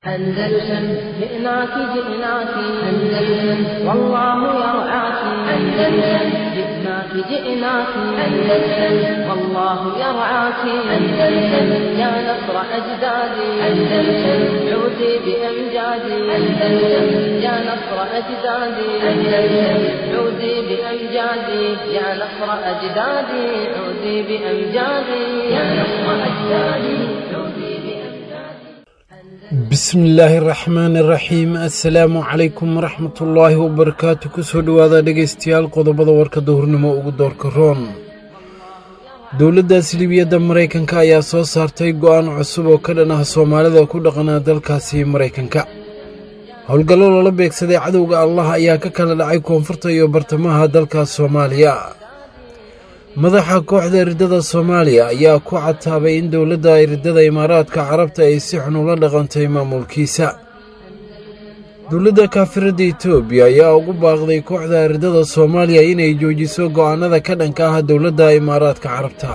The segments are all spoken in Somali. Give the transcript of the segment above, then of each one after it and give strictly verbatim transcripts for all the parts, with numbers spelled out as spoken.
أندلسن جئناك جئناك أندلسن والله يرعاك أندلسن جئناك جئناك أندلسن والله يرعاك أندلسن يا نصر أجدادي أندلسن عودي بأمجادي أندلسن يا نصر أجدادي أندلسن عودي بأمجادي يا نصر أجدادي عودي بأمجادي يا نصر أجدادي عودي بسم الله الرحمن الرحيم السلام عليكم ورحمة الله وبركاته كسو دوادا dhegeystayaal qodobada warka duhurnimo ugu doorka roon dawladda Silibiyada Mareykanka ayaa soo saartay go'aan cusub oo ka dhan ah Soomaalida ku dhaqanaa dalkaasi Mareykanka howlgallo lala beegsaday cadawga Allah ayaa ka kala dhacay koonfurta iyo bartamaha dalka Soomaaliya madaxa kooxda ridada Soomaaliya ayaa ku cataabay in dawladda ridada Imaaraadka Carabta ay si xun ula dhaqantay maamulkiisa dawladda kaafirada Itoobiya ayaa ugu baaqday kooxda ridada Soomaaliya inay joojiso go'aanada ka dhanka ah dawladda Imaaraadka Carabta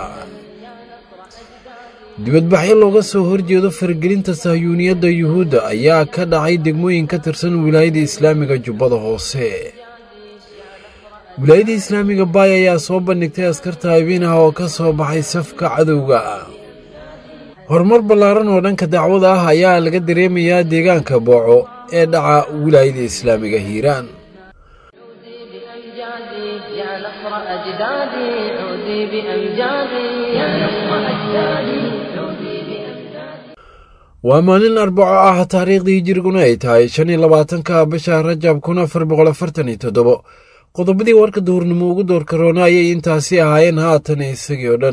dibadbaxyo looga soo horjeedo fargelinta Sahyuuniyadda Yuhuudda ayaa ka dhacay degmooyin ka tirsan wilaayada Islaamiga Jubbada Hoose wilaayada Islaamiga Baay ayaa soo bandhigtay askarta habeenaha oo ka soo baxay safka cadawga horumar ballaaran oo dhanka dacwada ah ayaa laga dareemayaa deegaanka Booco ee dhaca wilaayada Islaamiga Hiiraan يا نصر أجدادي عودي بأمجادي يا نصر أجدادي عودي بأمجادي ومالين أربعة تاريخ هجرينا ay tahay shan iyo labaatanka bisha Rajab kun afar boqol afartan iyo toddoba qodobadii warka duhurnimo ugu doorka roona ayay intaasi ahaayeen haatan isagii oo dhan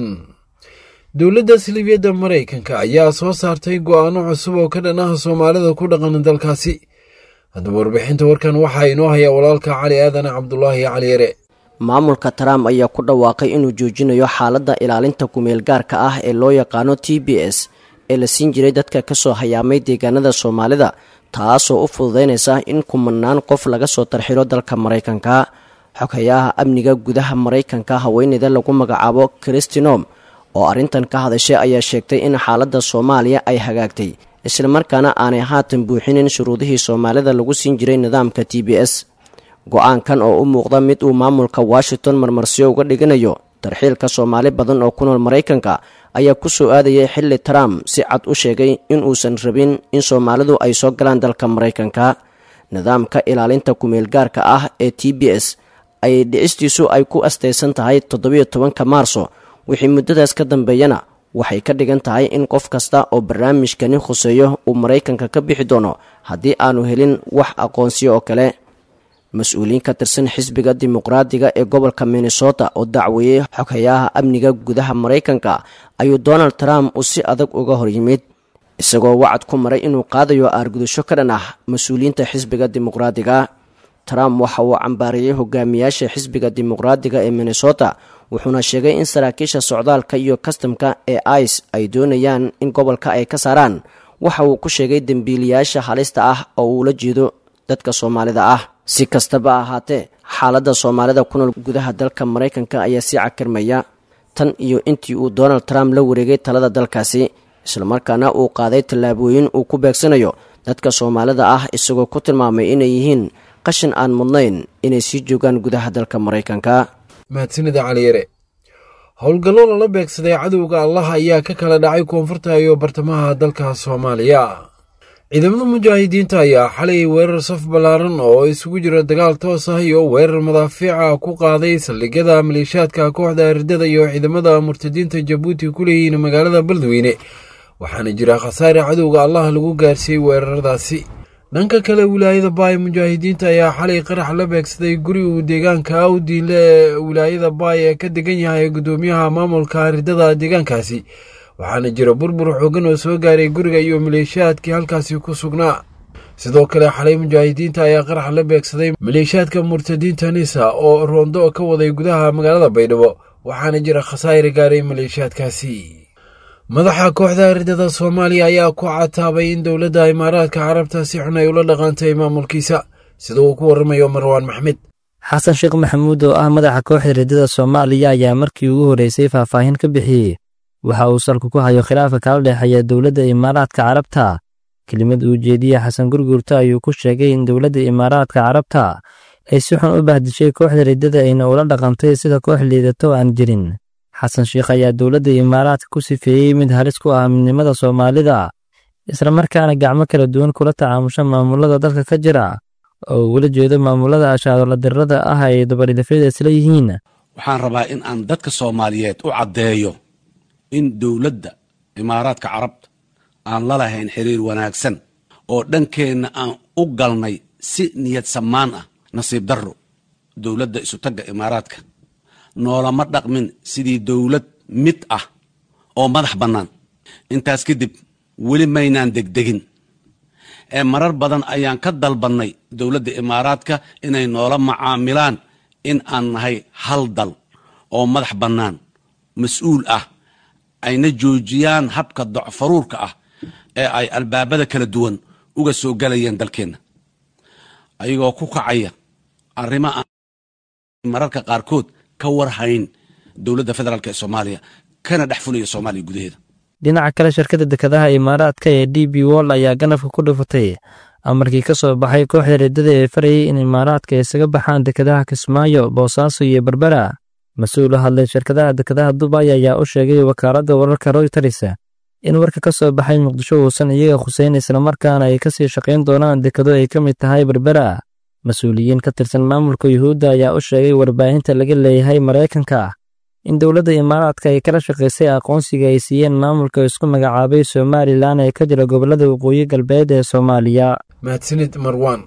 dawladda Silibiyada Mareykanka ayaa soo saartay go'aano cusub oo ka dhan ah Soomaalida ku dhaqan dalkaasi haddaba warbixinta warkan waxaa inoo haya walaalka Cali Aadan Cabdullaahi Cali Yare maamulka Trump ayaa ku dhawaaqay inuu joojinayo xaaladda ilaalinta kumeel gaarka ah ee loo yaqaano T B S ee la siin jiray dadka ka soo hayaamay deegaanada Soomaalida taasoo u fududeynaysa in kumanaan qof laga soo tarxiro dalka Mareykanka xogayaha amniga gudaha Mareykanka haweeneyda lagu magacaabo Kristinom oo arintan ka hadashay ayaa sheegtay in xaaladda Soomaaliya ay hagaagtay isla markaana aanay haatan buuxinin shuruudihii Soomaalida lagu siin jiray nidaamka T B S go'aankan oo u muuqda mid uu maamulka Washington marmarsiyo uga dhiganayo tarxiilka Soomaali badan oo ku nool Mareykanka ayaa ku soo aadayay xilli Trump si cad u sheegay in uusan rabin in Soomaalidu ay soo galaan dalka Mareykanka nidaamka ilaalinta kumeel gaarka ah ee T B S ay dhicistiisu ay ku asteysan tahay toddoba iyo tobanka Maarso wixii muddadaas ka dambeeyana waxay ka dhigan tahay in qof kasta oo barnaamijkani khuseeyo uu Mareykanka ka bixi doono haddii aanu helin wax aqoonsiyo oo kale mas'uuliyiin ka tirsan xisbiga dimuqraadiga ee gobolka Minnesota oo dacweeyay xogayaha amniga gudaha Mareykanka ayuu Donald Trump u si adag uga hor yimid isagoo wacad ku maray inuu qaadayo aargudasho ka dhan ah mas'uuliyiinta xisbiga dimuqraadiga Trump waxa uu cambaariyay hogaamiyaasha xisbiga dimuqraadiga ee Minnesota wuxuuna sheegay in saraakiisha socdaalka iyo customka ee ICE ay doonayaan in gobolka ay ka saaraan waxa uu ku sheegay dambiilayaasha halista ah oo uu la jeedo dadka Soomaalida ah si kastaba ahaatee xaaladda Soomaalida ku nool gudaha dalka Mareykanka ayaa si cakarmaya tan iyo intii uu Donald Trump la wareegay talada dalkaasi isla markaana uu qaaday tallaabooyin uu ku beegsanayo dadka Soomaalida ah isagoo ku tilmaamay inay yihiin qashin aan mudnayn inay sii joogaan gudaha dalka Mareykanka mahadsanida Cali Yare howlgallo lala beegsaday cadawga Allah ayaa ka kala dhacay koonfurta iyo bartamaha dalka Soomaaliya ciidamada mujaahidiinta ayaa xalay weerar saf balaaran oo isugu jira dagaal toos ah iyo weerar madaafiica ku qaaday saldhigyada maleeshiyaadka kooxda ridada iyo ciidamada murtadiinta Jabuuti ku leeyihiin magaalada Beledweyne waxaana jira khasaare cadawga Allah lagu gaarsiiyay weeraradaasi dhanka kale wilaayada Baay mujaahidiinta ayaa xalay qarax la beegsaday guri uu deegaanka Awdiinle wilaayada Baay ee ka degan yahay gudoomiyaha maamulka ridada deegaankaasi waxaana jira burbur xooggan oo soo gaaray guriga iyo maleeshiyaadkii halkaasi ku sugnaa sidoo kale xalay mujaahidiinta ayaa qarax la beegsaday maleeshiyaadka murtadiinta Nisa oo roondo ka waday gudaha magaalada Baydhabo waxaana jira khasaare gaaray maleeshiyaadkaasi madaxa kooxda ridada Soomaaliya ayaa ku cataabay in dawladda Imaaraadka Carabta si xun ay ula dhaqantay maamulkiisa sida uu ku waramayo Marwaan Maxmed xasan sheekh maxamuud oo ah madaxa kooxda ridada Soomaaliya ayaa markii ugu horeysay faahfaahin ka bixiyay waxa uu salku ku hayo khilaafka kala dhexeeya dawladda Imaaraadka Carabta kelimad uu jeediyey xasan gurguurta ayuu ku sheegay in dowladda imaaraadka carabta ay si xun u bahdishay kooxda riddada ayna ula dhaqantay sida koox liidato aan jirin xasan sheekh ayaa dowladda imaaraadka ku sifeeyey mid halis ku ah midnimada soomaalida isla markaana gacmo kala duwan kula tacaamusha maamulada dalka ka jira oo ugula jeedo maamulada ashaadola dirrada ah ay dabaridafyada isla yihiin waxaan rabaa in aan dadka soomaaliyeed u caddeeyo in dowladda imaaraadka carabta aan la lahayn xiriir wanaagsan oo dhankeenna aan u galnay si niyad samaan ah nasiib darro dowladda isutagga imaaraadka noolama dhaqmin sidii dowlad mid ah oo madax bannaan intaas kadib weli maynaan degdegin ee marar badan ayaan ka dalbannay dowladda imaaraadka inay noola macaamilaan in aan nahay hal dal oo madax bannaan mas-uul ah ayna joojiyaan habka docfaruurka ah ee ay albaabada kala duwan uga soo galayeen dalkeenna ayagoo ku kacaya arrimo aan mararka qaarkood ka warhayn dowladda federaalk ee soomaaliya kana dhex fulaya soomaaliya gudaheeda dhinaca kale shirkadda dekedaha imaaraadka ee d b wol ayaa ganafka ku dhufatay amarkii ka soo baxay kooxda riddada ee farayay in imaaraadka isaga baxaan dekedaha kismaayo boosaaso iyo berbera mas-uul u hadlay shirkadaha dekedaha dubay ayaa u sheegay wakaaladda wararka royters in warka ka soo baxay muqdisho uusan iyaga khuseyn islamarkaana ay kasii shaqayn doonaan dekado ay ka mid tahay berbera mas-uuliyiin ka tirsan maamulka yuhuudda ayaa u sheegay warbaahinta laga leeyahay maraykanka in dowladda imaaraadka ay kala shaqaysay aqoonsiga ay siiyeen maamulka isku magacaabay somalilan ee ka jira gobollada waqooyi galbeed ee soomaaliya mahadsanid marwan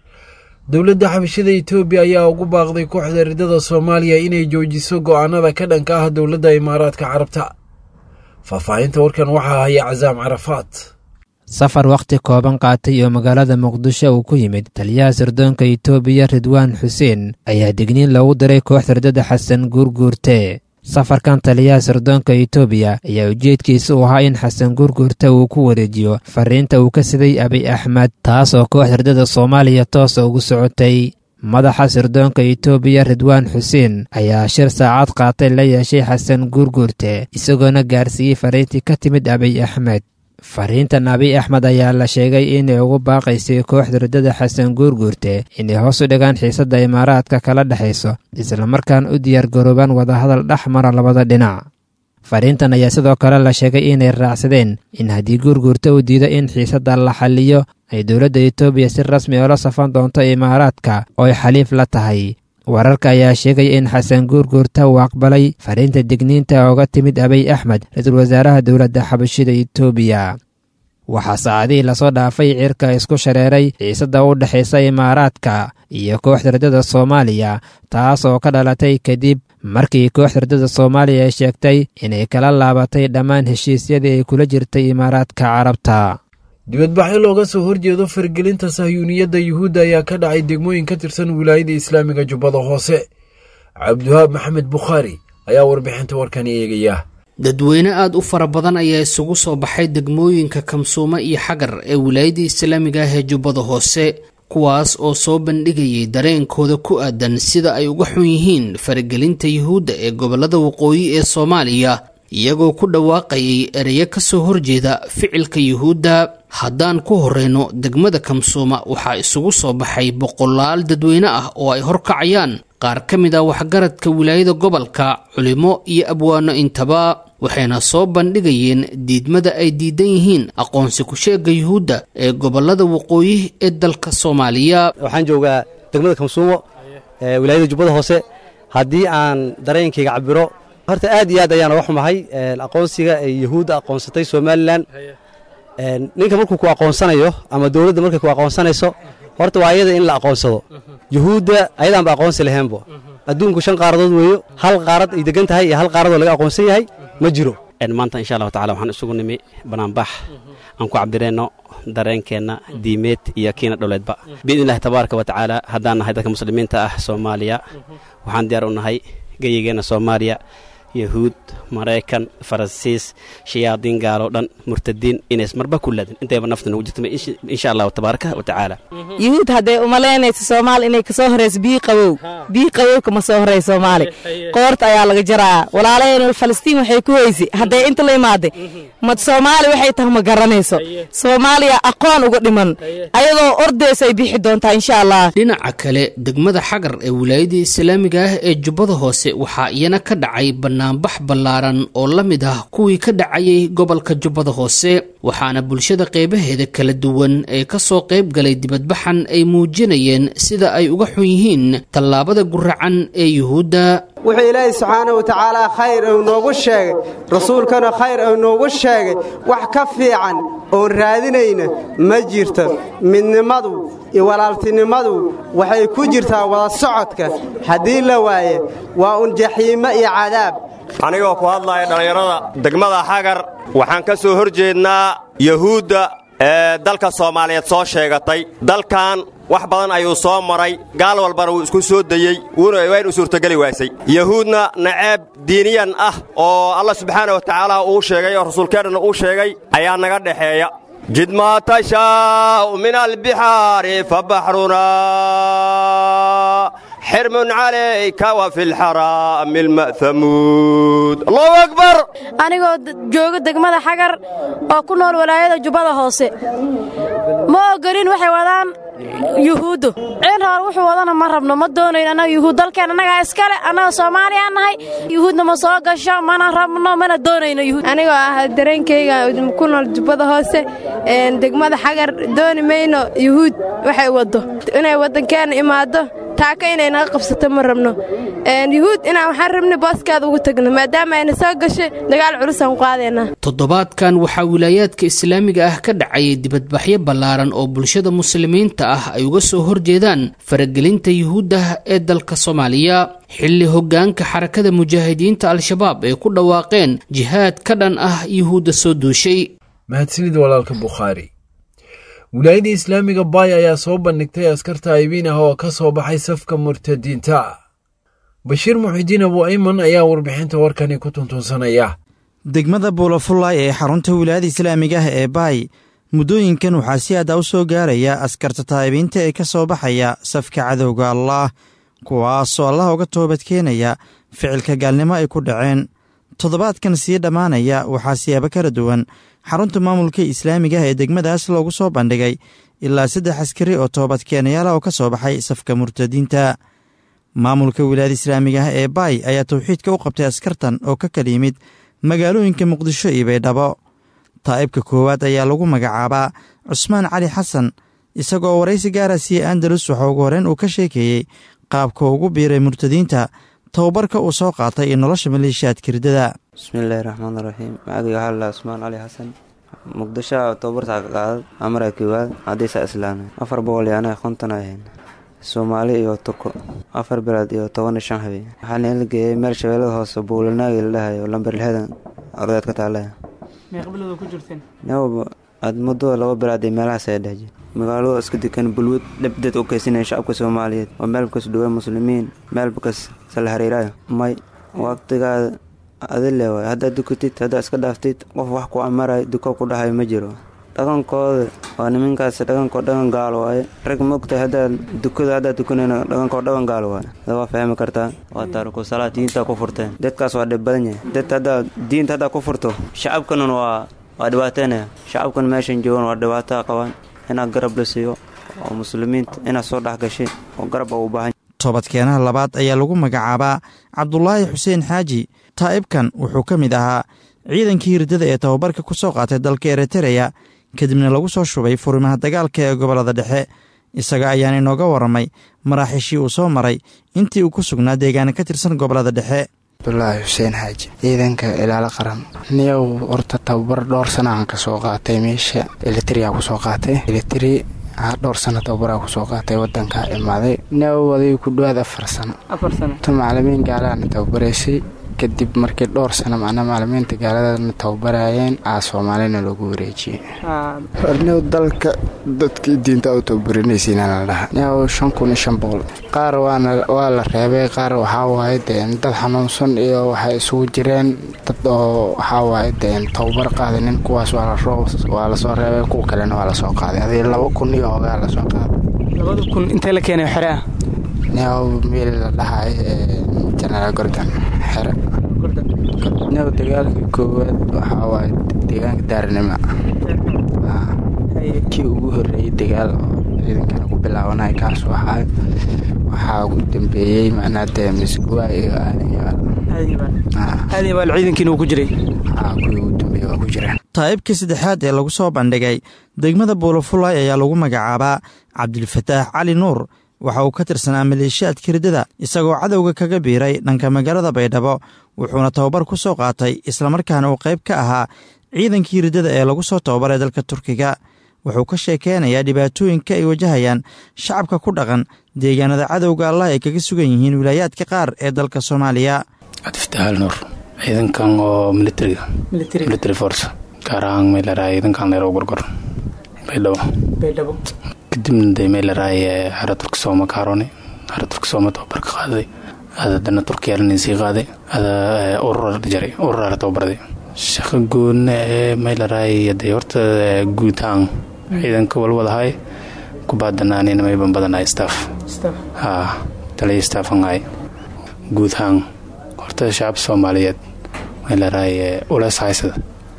dowladda xabashada etoobiya ayaa ugu baaqday kooxda riddada soomaaliya inay joojiso go'aanada ka dhanka ah dowladda imaaraadka carabta faahfaahinta warkan waxaa haya casaam carafaad safar wakhti kooban qaatay oo magaalada muqdisho uu ku yimid taliyaha sirdoonka itoobiya ridwaan xuseen ayaa digniin loogu diray kooxda riddada xasan guurguurte safarkan taliyaha sirdoonka itoobiya ayaa ujeedkiisa u ahaa in xasan guurguurte uu ku wareejiyo fariinta uu ka siday abiy axmed taas oo kooxda riddada soomaaliya toosa ugu socotay madaxa sirdoonka itoobiya ridwaan xuseen ayaa shir saacad qaatay la yeeshay xasan guurguurte isagoona gaarsiiyey fariintii ka timid abiy axmed fariintan abiy axmed ayaa la sheegay inay ugu baaqaysay kooxda riddada xasan guurguurte inay hoos u dhigaan xiisadda imaaraadka kala dhexayso islamarkaana u diyaargaroobaan wadahadal dhex mara labada dhinac fariintan ayaa sidoo kale la sheegay inay raacsadeen in haddii guurguurte uu diido in xiisadda la xalliyo ay dowladda itoobiya si rasmi oola safan doonto imaaraadka oo ay xaliif la tahay wararka ayaa sheegaya in xasan guurguurta uu aqbalay fariinta digniinta ooga timid abiy axmed ra-iisul wasaaraha dowladda xabashida itoobiya waxaa saacadihii lasoo dhaafay cirka isku shareeray xiisadda u dhexaysa imaaraadka iyo kooxda riddada soomaaliya taas oo ka dhalatay kadib markii kooxda riddada soomaaliya ay sheegtay inay kala laabatay dhammaan heshiisyadii ay kula jirtay imaaraadka carabta dibadbaxyo looga soo horjeedo fargelinta sahyuuniyadda yuhuudda ayaa ka dhacay degmooyin ka tirsan wilaayada islaamiga jubbada hoose cabdiwahaab maxamed bukhaari ayaa warbixinta warkani eegaya dadweyne aad u fara badan ayaa isugu soo baxay degmooyinka kamsuumo iyo xagar ee wilaayada islaamiga ah ee jubbada hoose kuwaas oo soo bandhigayay dareenkooda ku aadan sida ay uga xun yihiin faragelinta yuhuudda ee gobollada waqooyi ee soomaaliya iyagoo ku dhawaaqayay ereyo ka soo horjeeda ficilka yuhuudda haddaan ku horreyno degmada kamsuuma waxaa isugu soo baxay boqolaal dadweyne ah oo ay horkacayaan qaar ka mid ah waxgaradka wilaayada gobolka culimo iyo abwaano intaba waxayna soo bandhigayeen diidmada ay diidan yihiin aqoonsi ku-sheegga yuhuudda ee gobollada waqooyi ee dalka soomaaliya waxaan joogaa degmada kamsuumo ee wilaayada jubbada hoose haddii aan dareenkayga cabiro horta aad iyo aad ayaan uga xumahay aqoonsiga ay yuhuudda aqoonsatay somalilan ninka markuu ku aqoonsanayo ama dowladda markay ku aqoonsanayso horta waa ayada in la aqoonsado yuhuudda ayadaanba aqoonsi laheenbo adduunku shan qaaradood weeyo hal qaarad ay degan tahay iyo hal qaaradoo laga aqoonsan yahay ma jiro maanta insha allahu tacala waxaan isugu nimi banaanbax aan ku cabireenno dareenkeenna diimeed iyo kiina dholeedba biidni illahi tabaaraka wa tacaala haddaan nahay dadka muslimiinta ah soomaaliya waxaan diyaar u nahay geyigeenna soomaaliya yahuud maraykan faransiis shayaadiin gaaloo dhan murtadiin inays marba ku laadin intayba nafta nagu jirta insha allahu tabaaraka wa tacaala yuhuud hadday umalaynayso soomaali inay kasoo horayso bii qabow bii qabow kama soo horay soomaali qoorta ayaa laga jaraa walaalaheen falastiin waxay ku haysay hadday inta la imaaday mad soomaali waxay tahay ma garanayso soomaaliya aqoon uga dhiman ayadoo ordaysa ay bixi doontaa insha allah. dhinaca kale degmada xagar ee wilaayada islaamiga ah ee jubbada hoose waxaa iyana ka dhacay banaanbax ballaaran oo la mid ah kuwii ka dhacayay gobolka jubbada hoose waxaana bulshada qeybaheeda kala duwan ee kasoo qayb galay dibadbaxan ay muujinayeen sida ay uga xun yihiin tallaabada guracan ee yuhuudda. wuxuu ilaahay subxaanahu watacaala khayr uu noogu sheegay rasuulkana khayr uu noogu sheegay wax ka fiican oon raadinayna ma jirto. midnimadu iyo walaaltinimadu waxay ku jirtaa wada socodka haddii la waaye waa un jaxiimo iyo cadaab. anigoo ku hadlaya dhallinyarada degmada xagar waxaan ka soo hor jeednaa yahuudda ee dalka soomaaliyeed soo sheegatay. dalkan wax badan ayuu soo maray gaal walbana wuu isku soo dayey waynu suurtogeli waasay. yahuudna naceeb diiniyan ah oo allah subxaana wa tacaala uu sheegay oo rasuulkeennana uu sheegay ayaa naga dhexeeya. jid maa tashaa'u min albixaari fa baxrunaa xirmun calayka wa fi lxaraami alma'hamuud. allahu akbar. anigoo jooga degmada xagar oo ku nool walaayada jubbada hoose ma ogolin waxay wadaan yuhuuddu. ciin hoor wuxuu wadana ma rabno, ma doonayn annaga yuhuud. dalkeen annagaa iskale, annaga soomaaliyaa nahay. yuhuudna ma soo gasho, mana rabno, mana doonayno yuhuud. anigoo ah dareenkayga ku nool jubbada hoose degmada xagar dooni mayno yuhuud waxay waddo inay waddankeena imaado taaka inay naga qabsato ma rabno. yuhuud inaan waxaan rabnay booskaada ugu tagno maadaama ayna soo gashay dagaal culusaan ku qaadaynaa. toddobaadkan waxaa wilaayaadka islaamiga ah ka dhacayay dibadbaxyo ballaaran oo bulshada muslimiinta ah ay uga soo horjeedaan faragelinta yuhuudda ee dalka soomaaliya xilli hoggaanka xarakada mujaahidiinta al-shabaab ay ku dhawaaqeen jihaad ka dhan ah yuhuudda soo duushay. mahadsanid walaalka bukhaari. wilaayada islaamiga baay ayaa soo bandhigtay askarta aybiin ah oo ka soo baxay safka murtadiinta. bashiir muxidiin abu ayman ayaa warbixinta warkani ku tuntuunsanaya. degmada buulafullaay ee xarunta wilaayada islaamiga ah ee baay muddooyinkan waxaa si aada u soo gaaraya askarta taa'ibiinta ee ka soo baxaya safka cadowga allaah kuwaasoo allah uga toobadkeenaya ficilka gaalnimo ay ku dhaceen. toddobaadkan sii dhammaanaya waxaa siyaabo kala duwan xarunta maamulka islaamiga ah ee degmadaas loogu soo bandhigay ilaa saddex askari oo toobadkeenayaala oo ka soo baxay safka murtadiinta. maamulka wilaayada islaamiga ah ee baay ayaa tawxiidka u qabtay askartan oo ka kala yimid magaalooyinka muqdisho iyo baydhabo. taa'ibka koowaad ayaa lagu magacaabaa cusmaan cali xasan isagoo waraysi gaara siiye andalus waxa ugu horeen uu ka sheekeeyey qaabka ugu biiray murtadiinta, tababarka uu soo qaatay iyo nolosha maleeshiyaadka ridada. bismillaahi raxmaan raxiim. magacayga waxaa lalaa cusmaan cali xasan muqdisho tababartaa ka qaadad amara koowaad hadiisa islaamay afar boqol iyo anaga konton ahayn soomaali iyo turko afar bilaad iyo toban iyo shan habeen waxaana la geeyey meel shabeellada hoose buulanaagi la dhahayo lambar lixdan ardayd ka taallaya. meeqa bilood ku jirteen? aad muddo laba bilaad ee meelahaas ay dhahjeen magaalada iska degan bulwad dhabdad u kaysanaya shacabka soomaaliyeed oo meelbakas dhuwa muslimiin meelbakas sala xiriiraya may waqtigaada adile waay haddaad dukatid haddaad iska dhaaftid qof wax ku amaray duko ku dhahayo ma jiro. dhaqankooda waa niminkaas dhaqankoo dhaqan gaalo waaye rag moogtahay haddaad dukada haddaad dukanayna dhaqankoo dhaqan gaalo waaye ada waa fahmi kartaa waa taariku salaad diintaa ku furteen dadkaas waa dhib badan yahay dad haddaad diinta haddaad ku furto shacabkanan waa waa dhibaateynaya shacabkan meeshan joogan waa dhibaataa qabaan inaad garab la siiyo oo muslimiinta inaad soo dhex gashay oo garab a u baahan. toobadkeenaha labaad ayaa lagu magacaabaa cabdulaahi xuseen xaaji. taa'ibkan wuxuu ka mid ahaa ciidankii hirdada ee tababarka ku soo qaatay dalka eritereya kadibna lagu soo shubay furimaha dagaalka ee gobollada dhexe. isaga ayaan inooga warramay maraaxiishii uu soo maray intii uu ku sugnaa deegaana ka tirsan gobollada dhexe. cabdulaahi xuseen xaaji ciidanka ilaalo qaran niyow horta tababar dhowr sana aan ka soo qaatay meesha elitria ku soo qaatay elitri dhowr sano tababaraa ku soo qaatay wadanka imaaday niyow waday ku dhawaad afar sano afar sano ta macalimiin gaalaana tababaraysay kadib markii dhowr sano macnaa macalimiinta gaaladana tababarayeen aa soomaalina loogu wareejiyey. hornew dalka dadkii diinta u tababarinaysiinana la dhaha niyow shan kun iyo shan boqol qaar waana waa la reebay qaar waxaa waaye deen dad xanuunsan iyo waxay isugu jireen dad oo waxaa waaye deen tababar qaadanin kuwaas waa la roo waa la soo reebay kuwa kalena waa la soo qaaday adii laba kun iyo hogaa la soo qaaday. labada kun intee la keenay xere ah? niyow meel la dhahay jenaraal gordan xere niyow dagaalkii koowaad waxaa waaye deegaanka daarnimo kii ugu horreeyey dagaal oo ciidankana ku bilaabanaya kaas waxaa waxaa ugu dambeeyey macnaa dee misguwa iyo aadayaal aadayaal ciidankiina uu ku jiray kuwii ugu dambeeyey waa ku jireen taa'ibkii saddexaad ee lagu soo bandhigay degmada buulafulay ayaa lagu magacaabaa cabdilfataax cali nuur waxa uu ka tirsanaa maleeshiyaadka riddada isagoo cadowga kaga biiray dhanka magaalada baydhabo wuxuuna tababar ku soo qaatay islamarkaana uu qayb ka ahaa ciidankii riddada ee lagu soo tababaray dalka turkiga wuxuu ka sheekeynayaa dhibaatooyinka ay wajahayaan shacabka ku dhaqan deegaanada cadowga allah ay kaga sugan yihiin wilaayaadka qaar ee dalka soomaaliya cabdifataxal nuur ciidankan oo militariga military force gaar ahaan meelaraay ciidankan leero gorgor baydhabo baydhabo kadibna de meelaraay xara turka sooma kaarone xara turka sooma tababar ka qaaday ada dana turkiyalan sii qaaday ada urur jaray urur tababarday shaqo goonna ee meelaraay de horta guutaan ciidanka walwadahay ku baadanaanina may banbadanay staff staff ha taliye staffanay guutaan horta shacab Soomaaliyeed meelaraay ulaas haysada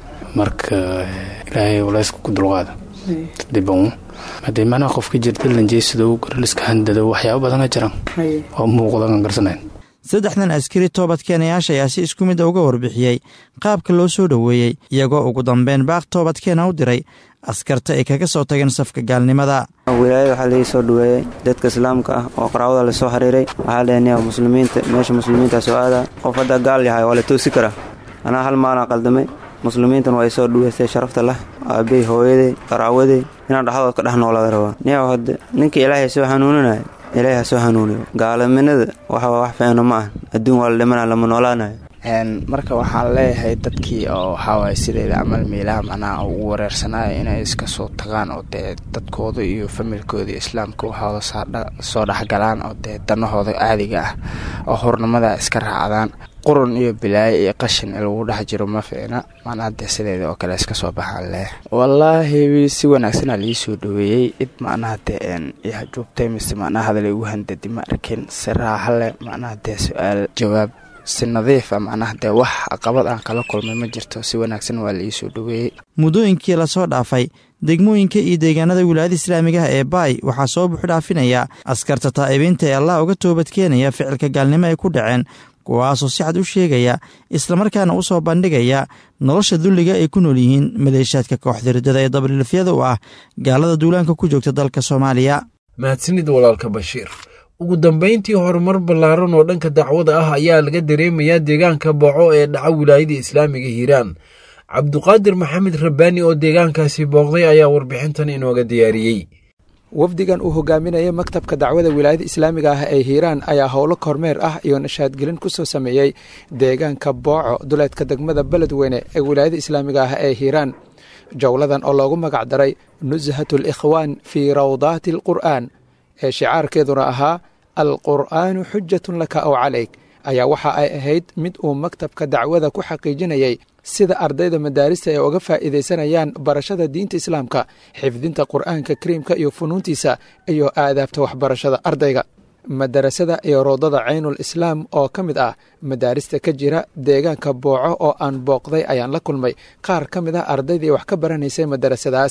marka ilaahay ulaas ku dulqaada dibon hadii mana qofka jirta lanjeysado garliska handada waxyaabo badan jiraan oo muuqdan garsanayn saddexdan askari toobadkeenayaasha ayaa si isku mid uga warbixiyey qaabka loo soo dhoweeyey iyagoo ugu dambeyn baaq toobadkeena u diray askarta ay kaga soo tageen safka gaalnimada wilaayada waxaa laga soo dhoweeyey dadka islaamka ah oo qaraawada la soo xiriiray waxaa leenayaa muslimiinta meesha muslimiinta soo aada qof hadda gaal yahay waa la toosi karaa anaa hal maalin qaldamay muslimiintan waa soo dhoweysay sharafta leh aabay hooyaday qaraawaday inaan dhaxdood ka dhex noolaada rabaa niyow hadda ninka ilaahay soo hanuuninaya ilaahay soo hanuuniyo gaalaminada waxa wax fiican ma ah adduun waa la dhimanaa lama noolaanayo marka waxaan leeyahay dadkii oo waxaawaay sideeda camal meelaha macnaha ugu wareersanaya inay iska soo tagaan oo dee dadkooda iyo familkooda iyo islaamka waxooda soo dhexgalaan oo dee danahooda caadiga ah oo hornimada iska raacdaan qurun iyo bilaayo iyo qashin lagu dhex jiro ma fiicna macnaha dee sideeda oo kale iska soo baxaan leh wallaahi si wanaagsanaa lii soo dhoweeyey cid macnaha dee ihajuubtay mise macnaha hadal igu handadi ma arkin si raaxa leh macnaha dee su-aal jawaab si nadiif ah macnaha dee wax caqabad aan kala kulmay ma jirto si wanaagsan waa la ii soo dhoweeyey muddooyinkii lasoo dhaafay degmooyinka iyo deegaanada wilaayada islaamigaha ee baay waxaa soo buux dhaafinaya askarta taa'ibiinta ee allah uga toobadkeenaya ficilka gaalnimo ay ku dhaceen kuwaasoo si cad u sheegaya islamarkaana u soo bandhigaya nolosha dulliga ay ku nool yihiin maleeshaadka kooxda riddada ee dabalilafyada u ah gaalada duulaanka ku joogta dalka soomaaliya mahadsanid walaalka bashiir ugu dambayntii horumar ballaaran oo dhanka dacwada ah ayaa laga dareemayaa deegaanka booco ee dhaca wilaayada islaamiga hiiraan cabduqaadir maxamed rabbaani oo deegaankaasi booqday ayaa warbixintan inooga diyaariyey wafdigan uu hogaaminaya maktabka dacwada wilaayada islaamiga ah ee hiiraan ayaa howlo kormeer ah iyo nashaadgelin ku soo sameeyey deegaanka booco duleedka degmada beledweyne ee wilaayada islaamiga ah ee hiiraan jowladan oo loogu magac daray nushatul ikhwaan fii rawdaati alqur'aan ee shicaarkeeduna ahaa alqur'aanu xujatun laka ow calayk ayaa waxa ay ahayd mid uu maktabka dacwada ku xaqiijinayay sida ardayda madaarista ay uga faa'iidaysanayaan barashada diinta islaamka xifdinta qur'aanka kariimka iyo funuuntiisa iyo aadaabta waxbarashada ardayga madarasada iyo roodada caynul islaam oo ka mid ah madaarista ka jira deegaanka booco oo aan booqday ayaan la kulmay qaar ka mid ah ardaydii wax ka baranaysay madarasadaas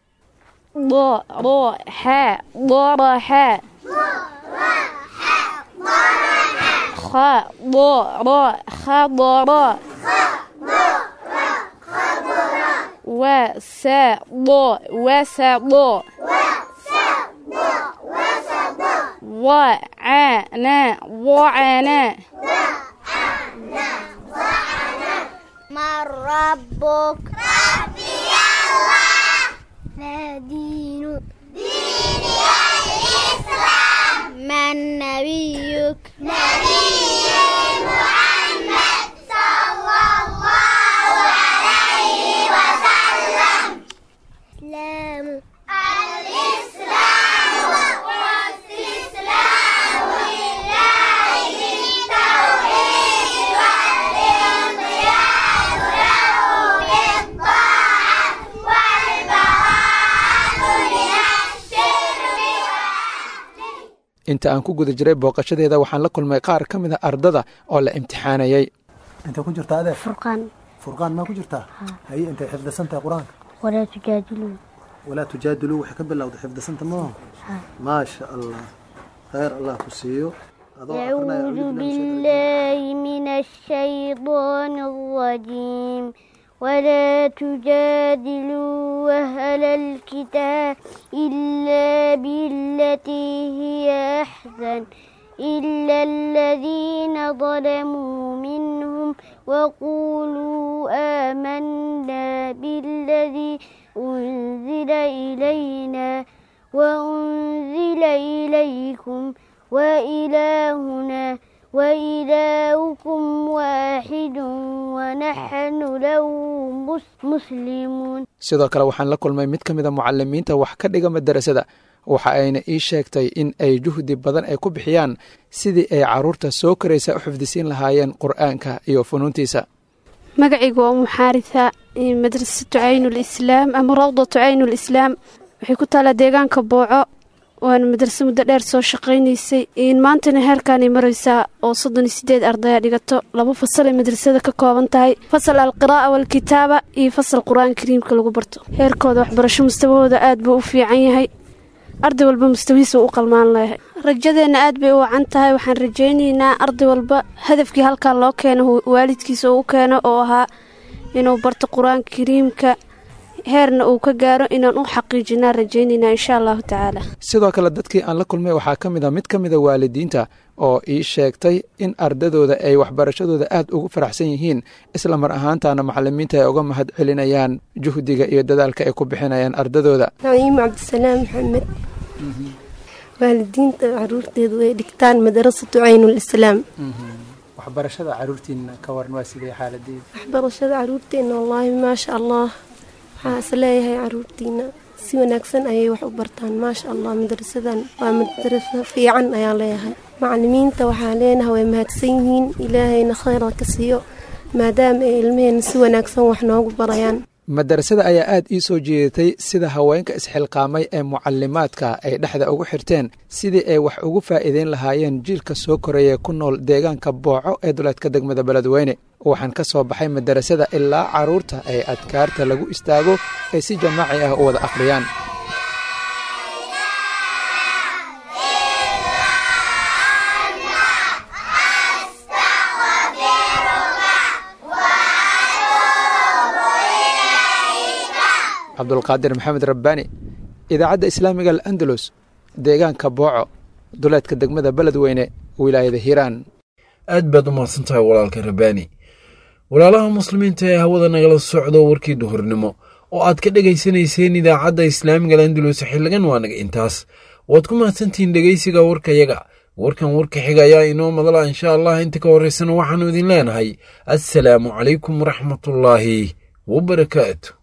وساضو وساضو وعنا وعنا ما ربك ربي الله ما دينك ديني الإسلام من نبيك نبي محمد صلى الله عليه وسلم إسلام الإسلام والاستسلام لله بالتوحيد والانقياد له بالطاعة والبراءة من الشرك. inta aan ku guda jiray booqashadeeda waxaan la kulmay qaar ka mid a ardada oo la imtixaanayay inta ku jirta adee furqaan فرقان ما كجرتا هي أنت حفظ سنة قرآن ولا تجادلوا ولا تجادلوا وحكب الله حفظ سنة ما ما شاء الله خير الله كسيو أعوذ بالله من الشيطان الرجيم ولا تجادلوا أهل الكتاب إلا بالتي هي أحسن إلا الذين ظلموا منهم وقولوا آمنا بالذي أنزل إلينا وأنزل إليكم وإلهنا وإلهكم واحد ونحن له مسلمون. sidoo kale waxaan la kulmay mid ka mid a mucalimiinta wax ka dhiga madarasada waxa ayna ii sheegtay in ay juhdi badan ay ku bixiyaan sidii ay caruurta soo koraysa u xifdisiin lahaayeen qur'aanka iyo funuuntiisa. magacaygu waa muxaarisa madrasatu caynul islaam ama rawdatu caynul islaam waxay ku taalaa deegaanka booco waana madraso muddo dheer soo shaqaynaysay maantana heerkaanay maraysaa oo soddon iyo sideed ardaya dhigato laba fasal ay madrasada ka kooban tahay fasal alqiraa'a walkitaaba iyo fasal qur-aan kariimka lagu barto heerkooda waxbarasho mustawahooda aad buu u fiican yahay arday walba mustawihiisa u qalmaan leeyahay rajadeenna aad bay u wacan tahay waxaan rajaynaynaa arday walba hadafkii halkan loo keeno waalidkiisa uu keeno oo ahaa inuu barto qur-aanka kariimka heerna uu ka gaaro inaan u xaqiijinaa rajaynaynaa insha allahu tacaala. sidoo kale dadkii aan la kulmay waxaa ka mid a mid ka mid a waalidiinta oo ii sheegtay in ardadooda ay waxbarashadooda aad ugu faraxsan yihiin isla mar ahaantaana macalimiinta ay uga mahad celinayaan juhdiga iyo dadaalka ay ku bixinayaan ardadooda. naciim cabdisalaam maxamed waalidiinta caruurteedu ay dhigtaan madrasatu caynul islaam. waxbarashada caruurtiina ka waran waa sidee xaaladeeda? waxbarashada caruurteena wallaahi maasha allah waxaa is leeyahay caruurtiina si wanaagsan ayay wax u bartaan maasha allah madrasadan waa madraso fiican ayaan leeyahay macalimiinta waxaa leenahay way mahadsan yihiin ilaahayna khayra ka siiyo maadaama ay ilmaheenna si wanaagsan wax noogu barayaan. madarasada ayaa aad ii soo jeedatay sida haweenka isxilqaamay ee mucalimaadka ay dhexda ugu xirteen sidii ay wax ugu faa'iideyn lahaayeen jiilka soo koraya ku nool deegaanka booco ee duleedka degmada beledweyne. waxaan ka soo baxay madarasada ilaa caruurta ay adkaarta lagu istaago ay si jamaaci ah u wada akhriyaan. cabdulqaadir maxamed rabbaani idaacadda islaamiga al-andalus deegaanka booco duleedka degmada beledweyne wilaayada hiiraan. aad baad u mahadsantahay walaalka rabbaani. walaalaha muslimiinta ee hawada nagala socdo warkii duhurnimo oo aad ka dhegaysanayseen idaacadda islaamiga al-andalus xilligan waa naga intaas waad ku mahadsantihiin dhegaysiga warkayaga warkan warka xiga ayaa inoo madala insha allah inta ka horeysana waxaanu idin leenahay assalaamu calaykum waraxmatullaahi wabarakaatu.